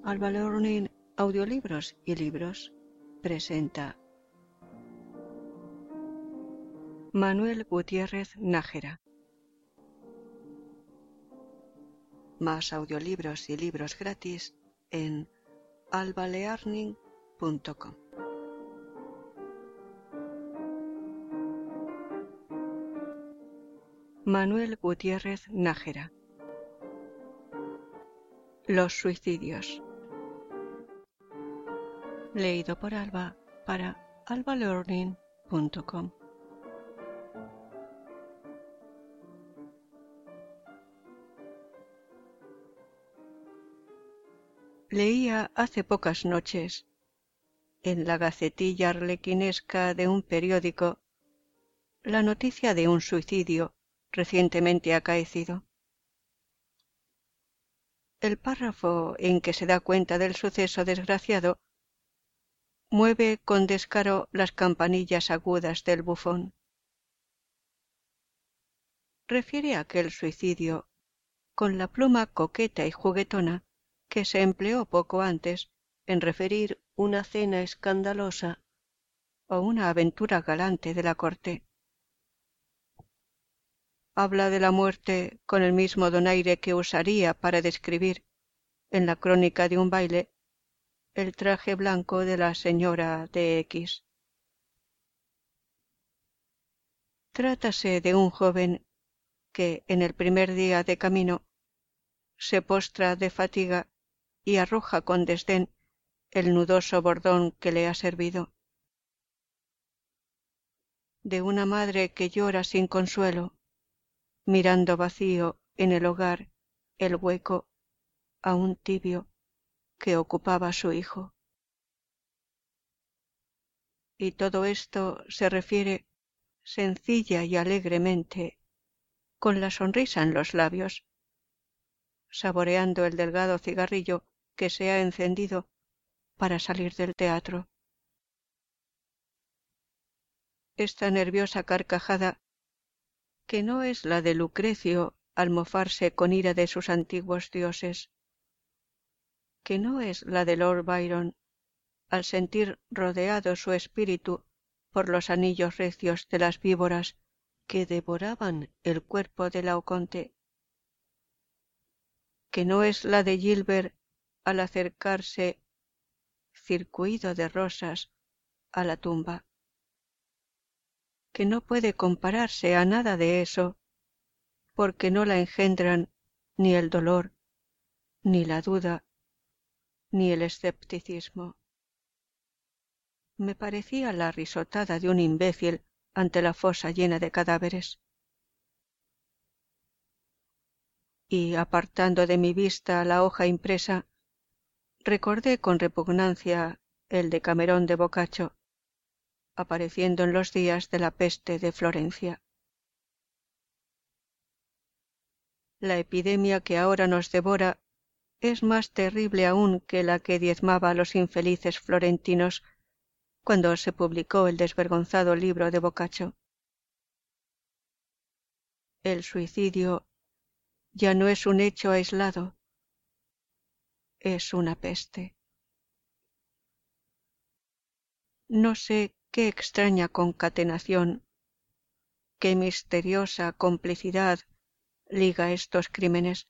Alba Learning Audiolibros y Libros presenta Manuel Gutiérrez Nájera. Más audiolibros y libros gratis en albalearning.com. Manuel Gutiérrez Nájera. Los suicidios. Leído por Alba para albalearning.com. Leía hace pocas noches, en la gacetilla arlequinesca de un periódico, la noticia de un suicidio recientemente acaecido. El párrafo en que se da cuenta del suceso desgraciado mueve con descaro las campanillas agudas del bufón. Refiere aquel suicidio con la pluma coqueta y juguetona que se empleó poco antes en referir una cena escandalosa o una aventura galante de la corte. Habla de la muerte con el mismo donaire que usaría para describir, en la crónica de un baile, el traje blanco de la señora de X. Trátase de un joven que, en el primer día de camino, se postra de fatiga y arroja con desdén el nudoso bordón que le ha servido. De una madre que llora sin consuelo, mirando vacío en el hogar el hueco, aún tibio, que ocupaba su hijo. Y todo esto se refiere sencilla y alegremente, con la sonrisa en los labios, saboreando el delgado cigarrillo que se ha encendido para salir del teatro. Esta nerviosa carcajada, que no es la de Lucrecio al mofarse con ira de sus antiguos dioses, que no es la de Lord Byron al sentir rodeado su espíritu por los anillos recios de las víboras que devoraban el cuerpo de Laoconte, que no es la de Gilbert al acercarse, circuido de rosas, a la tumba, que no puede compararse a nada de eso, porque no la engendran ni el dolor, ni la duda, ni el escepticismo. Me parecía la risotada de un imbécil ante la fosa llena de cadáveres. Y, apartando de mi vista la hoja impresa, recordé con repugnancia el Decamerón de Boccaccio, apareciendo en los días de la peste de Florencia. La epidemia que ahora nos devora es más terrible aún que la que diezmaba a los infelices florentinos cuando se publicó el desvergonzado libro de Boccaccio. El suicidio ya no es un hecho aislado, es una peste. No sé qué extraña concatenación, qué misteriosa complicidad liga estos crímenes,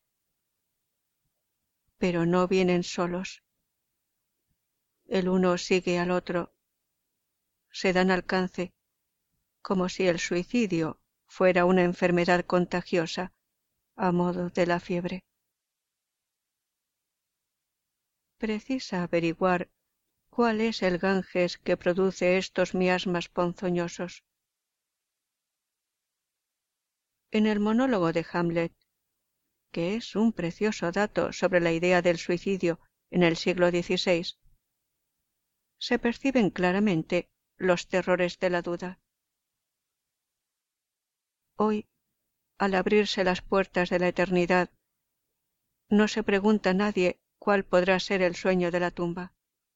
pero no vienen solos. El uno sigue al otro, se dan alcance, como si el suicidio fuera una enfermedad contagiosa a modo de la fiebre. Precisa averiguar cuál es el Ganges que produce estos miasmas ponzoñosos. En el monólogo de Hamlet, que es un precioso dato sobre la idea del suicidio en el siglo XVI, se perciben claramente los terrores de la duda. Hoy, al abrirse las puertas de la eternidad, no se pregunta nadie cuál podrá ser el sueño de la tumba.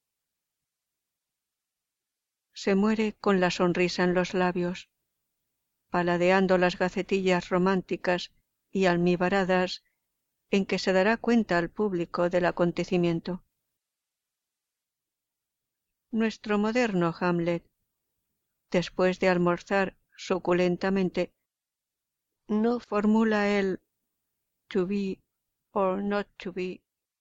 Se muere con la sonrisa en los labios, paladeando las gacetillas románticas y almibaradas en que se dará cuenta al público del acontecimiento. nuestro moderno Hamlet, después de almorzar suculentamente, no formula el to be or not to be.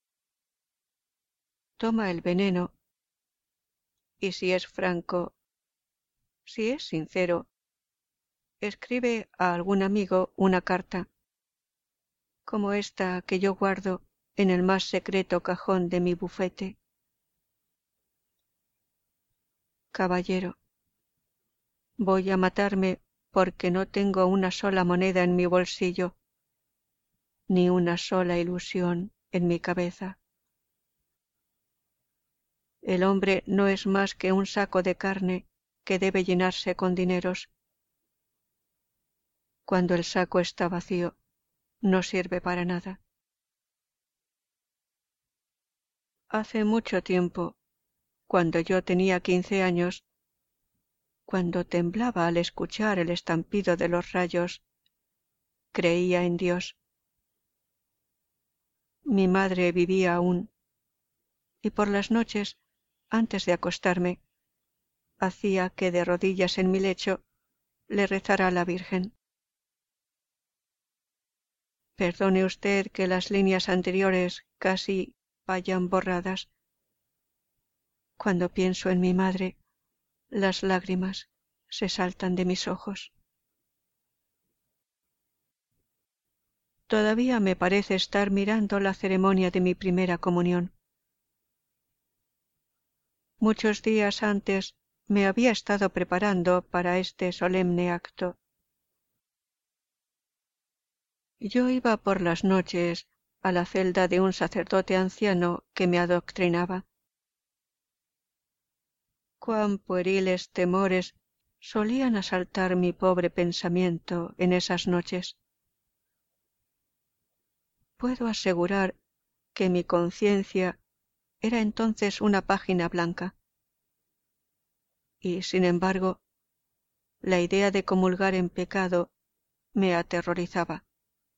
Toma el veneno y si es franco, si es sincero, escribe a algún amigo una carta, como esta que yo guardo en el más secreto cajón de mi bufete. Caballero, voy a matarme porque no tengo una sola moneda en mi bolsillo, ni una sola ilusión en mi cabeza. El hombre no es más que un saco de carne que debe llenarse con dineros. Cuando el saco está vacío, no sirve para nada. Hace mucho tiempo, cuando yo tenía 15 años, cuando temblaba al escuchar el estampido de los rayos, creía en Dios. Mi madre vivía aún, y por las noches, antes de acostarme, hacía que de rodillas en mi lecho le rezara a la Virgen. Perdone usted que las líneas anteriores casi vayan borradas. Cuando pienso en mi madre, las lágrimas se saltan de mis ojos. Todavía me parece estar mirando la ceremonia de mi primera comunión. Muchos días antes me había estado preparando para este solemne acto. Yo iba por las noches a la celda de un sacerdote anciano que me adoctrinaba. Cuán pueriles temores solían asaltar mi pobre pensamiento en esas noches. Puedo asegurar que mi conciencia era entonces una página blanca. Y, sin embargo, la idea de comulgar en pecado me aterrorizaba.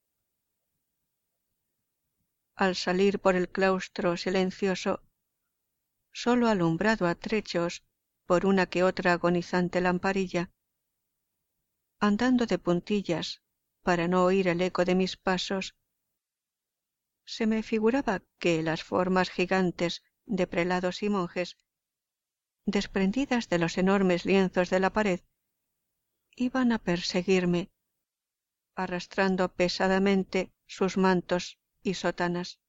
Al salir por el claustro silencioso, solo alumbrado a trechos por una que otra agonizante lamparilla, andando de puntillas para no oír el eco de mis pasos, se me figuraba que las formas gigantes de prelados y monjes, desprendidas de los enormes lienzos de la pared, iban a perseguirme, arrastrando pesadamente sus mantos y sotanas.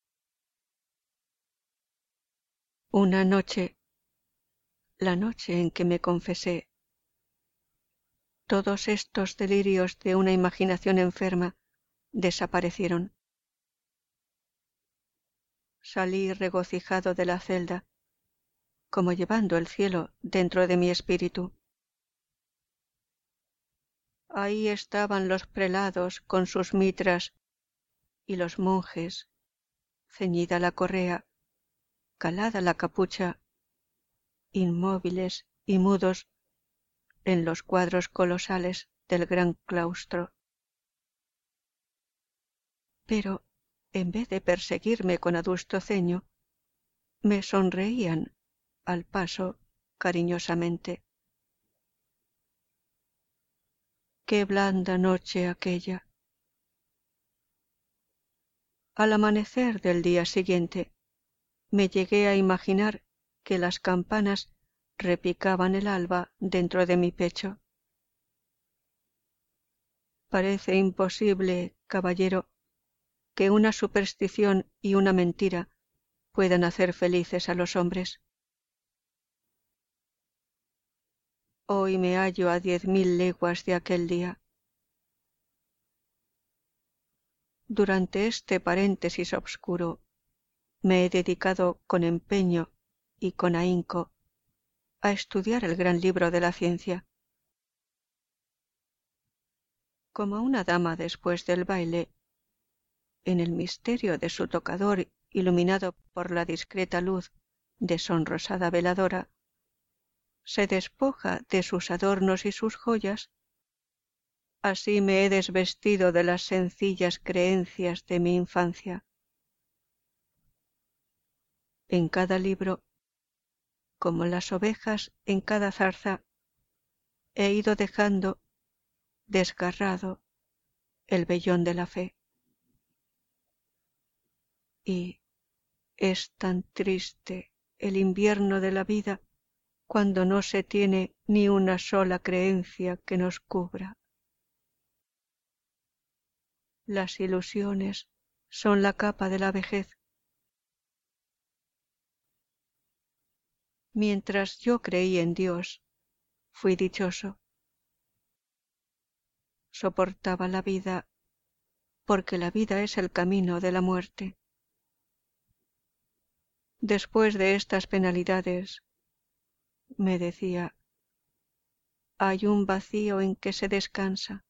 Una noche, la noche en que me confesé, todos estos delirios de una imaginación enferma desaparecieron. Salí regocijado de la celda, como llevando el cielo dentro de mi espíritu. Ahí estaban los prelados con sus mitras y los monjes, ceñida la correa, calada la capucha, inmóviles y mudos en los cuadros colosales del gran claustro. Pero, en vez de perseguirme con adusto ceño, me sonreían al paso cariñosamente. Qué blanda noche aquella. Al amanecer del día siguiente, me llegué a imaginar que las campanas repicaban el alba dentro de mi pecho. Parece imposible, caballero, que una superstición y una mentira puedan hacer felices a los hombres. Hoy me hallo a 10.000 leguas de aquel día. Durante este paréntesis obscuro me he dedicado con empeño y con ahínco a estudiar el gran libro de la ciencia. Como una dama después del baile, en el misterio de su tocador iluminado por la discreta luz de sonrosada veladora, se despoja de sus adornos y sus joyas, así me he desvestido de las sencillas creencias de mi infancia. En cada libro, como las ovejas en cada zarza, he ido dejando desgarrado el vellón de la fe. Y es tan triste el invierno de la vida cuando no se tiene ni una sola creencia que nos cubra. Las ilusiones son la capa de la vejez. Mientras yo creí en Dios, fui dichoso. Soportaba la vida, porque la vida es el camino de la muerte. Después de estas penalidades, me decía, hay un vacío en que se descansa.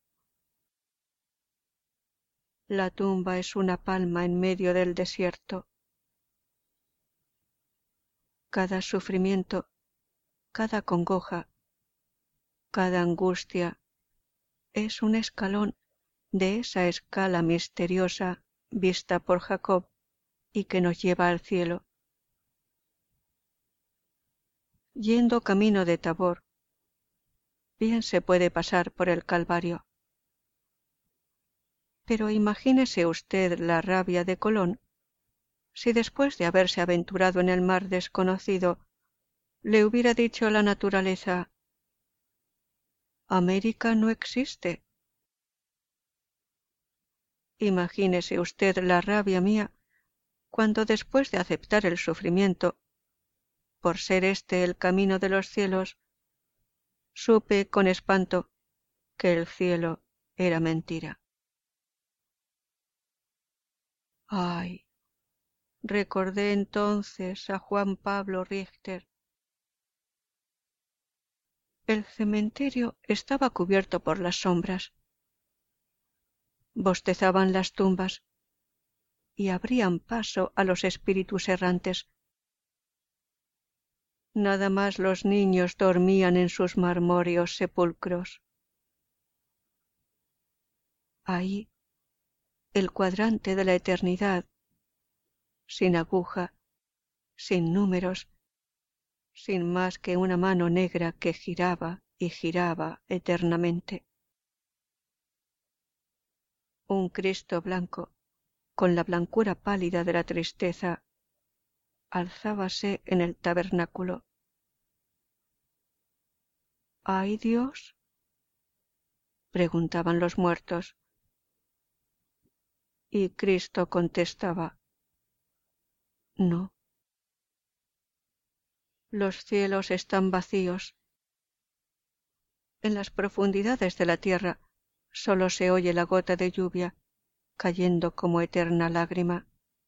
La tumba es una palma en medio del desierto. Cada sufrimiento, cada congoja, cada angustia es un escalón de esa escala misteriosa vista por Jacob y que nos lleva al cielo. Yendo camino de Tabor, bien se puede pasar por el Calvario. Pero imagínese usted la rabia de Colón si después de haberse aventurado en el mar desconocido le hubiera dicho a la naturaleza: América no existe. Imagínese usted la rabia mía cuando después de aceptar el sufrimiento, por ser este el camino de los cielos, supe con espanto que el cielo era mentira. Ay, recordé entonces a Juan Pablo Richter. El cementerio estaba cubierto por las sombras. Bostezaban las tumbas y abrían paso a los espíritus errantes. Nada más los niños dormían en sus marmóreos sepulcros. Ahí, el cuadrante de la eternidad, sin aguja, sin números, sin más que una mano negra que giraba y giraba eternamente. Un Cristo blanco, con la blancura pálida de la tristeza, alzábase en el tabernáculo. ¿Hay Dios?, preguntaban los muertos. Y Cristo contestaba: no. Los cielos están vacíos. En las profundidades de la tierra solo se oye la gota de lluvia cayendo como eterna lágrima.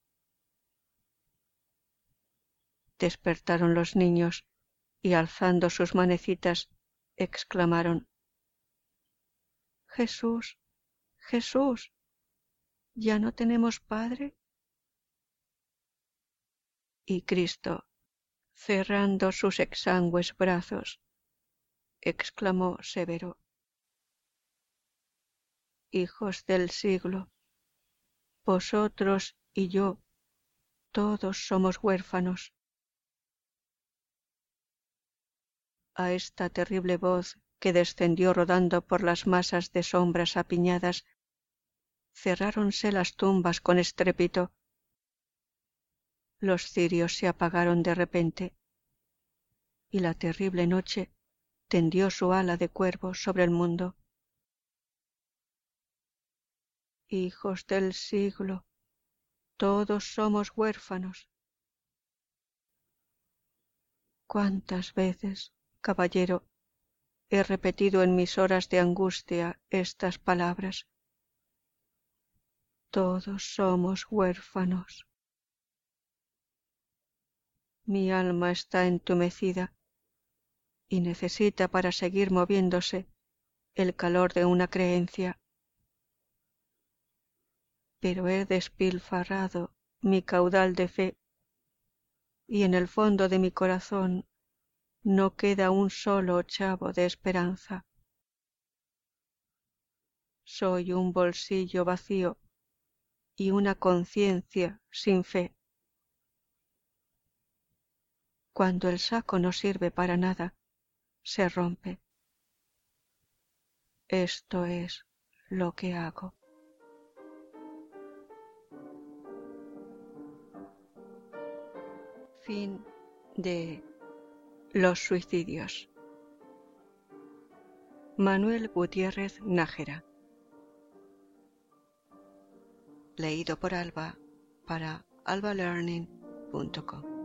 Despertaron los niños y alzando sus manecitas exclamaron: Jesús, Jesús, ¿ya no tenemos Padre? Y Cristo, cerrando sus exangües brazos, exclamó severo: hijos del siglo, vosotros y yo, todos somos huérfanos. A esta terrible voz que descendió rodando por las masas de sombras apiñadas, cerráronse las tumbas con estrépito. Los cirios se apagaron de repente, y la terrible noche tendió su ala de cuervo sobre el mundo. Hijos del siglo, todos somos huérfanos. ¿Cuántas veces, caballero, he repetido en mis horas de angustia estas palabras? Todos somos huérfanos. Mi alma está entumecida y necesita para seguir moviéndose el calor de una creencia. Pero he despilfarrado mi caudal de fe y en el fondo de mi corazón no queda un solo ochavo de esperanza. Soy un bolsillo vacío y una conciencia sin fe. Cuando el saco no sirve para nada, se rompe. Esto es lo que hago. Fin de Los suicidios. Manuel Gutiérrez Nájera. Leído por Alba para albalearning.com.